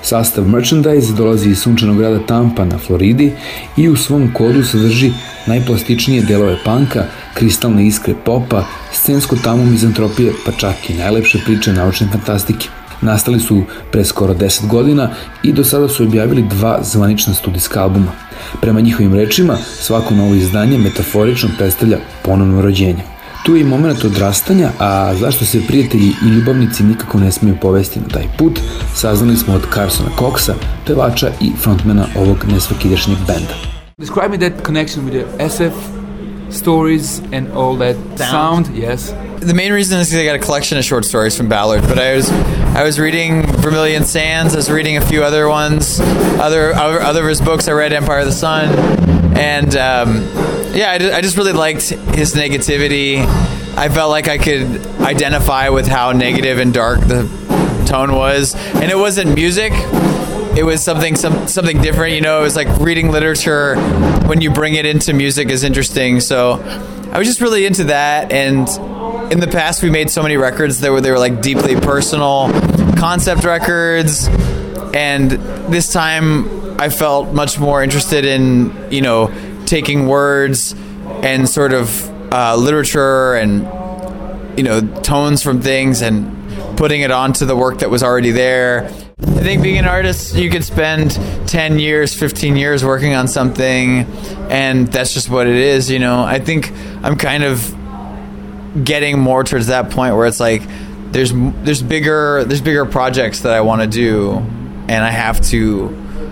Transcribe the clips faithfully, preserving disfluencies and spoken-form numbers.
Sastav Merchandise dolazi iz sunčanog grada Tampa na Floridi i u svom kodu sadrži najplastičnije delove punka, kristalne iskre popa, scensku tamu mizantropije, pa čak i najlepše priče naučne fantastike. Nastali su pre skoro deset godina i do sada su objavili dva zvanična studijska albuma. Prema njihovim rečima, svako novo izdanje metaforično predstavlja ponovno rođenje. Tu je i moment odrastanja, a zašto se prijatelji i ljubavnici nikako ne smiju povesti na taj put, saznali smo od Carsona Coxa, pevača i frontmana ovog nesvakidašnjeg benda. Describe me that connection with the S F stories and all that sound. sound. Yes. The main reason is because I got a collection of short stories from Ballard, but I was I was reading Vermilion Sands, I was reading a few other ones, other other, other of his books. I read Empire of the Sun, and um, yeah, I just, I just really liked his negativity. I felt like I could identify with how negative and dark the tone was, and it wasn't music. It was something some, something different, you know. It was like reading literature when you bring it into music is interesting. So I was just really into that, and in the past we made so many records that were they were like deeply personal concept records, and this time I felt much more interested in, you know, taking words and sort of uh, literature and, you know, tones from things and putting it onto the work that was already there. I think being an artist, you could spend ten years, fifteen years working on something, and that's just what it is, you know. I think I'm kind of getting more towards that point where it's like there's there's bigger there's bigger projects that I want to do, and I have to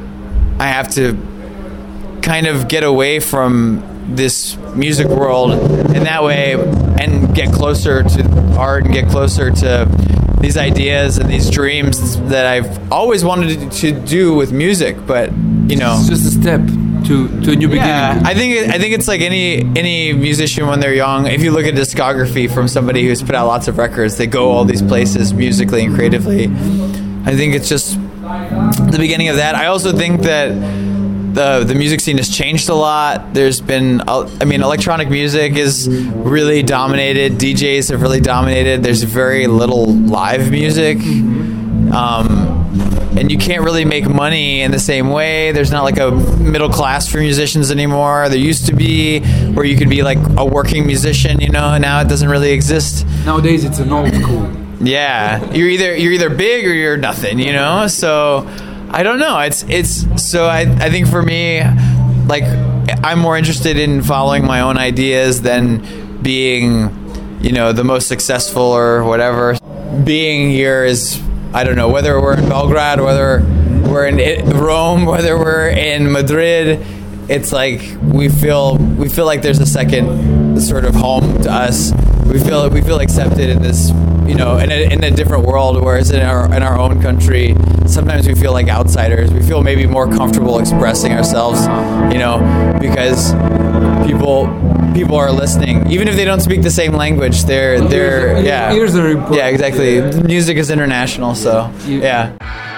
I have to kind of get away from this music world in that way and get closer to art and get closer to these ideas and these dreams that I've always wanted to do with music, but you know, it's just a step to to a new beginning. Yeah, I think I think it's like any any musician when they're young. If you look at discography from somebody who's put out lots of records, they go all these places musically and creatively. I think it's just the beginning of that. I also think that the the music scene has changed a lot. There's been, I mean, electronic music is really dominated. D Js have really dominated. There's very little live music. Um, and you can't really make money in the same way. There's not like a middle class for musicians anymore. There used to be, where you could be like a working musician, you know, and now it doesn't really exist. Nowadays it's an old school. Yeah. You're either you're either big or you're nothing, you know? So I don't know. It's it's so I I think for me, like, I'm more interested in following my own ideas than being, you know, the most successful or whatever. Being here is, I don't know, whether we're in Belgrade, whether we're in Rome, whether we're in Madrid, it's like we feel we feel like there's a second sort of home to us. We feel we feel accepted in this, you know, in a, in a different world. Whereas in our in our own country, sometimes we feel like outsiders. We feel maybe more comfortable expressing ourselves, you know, because people people are listening, even if they don't speak the same language. They're they're yeah. Ears are important. Yeah, exactly. Music is international, so yeah.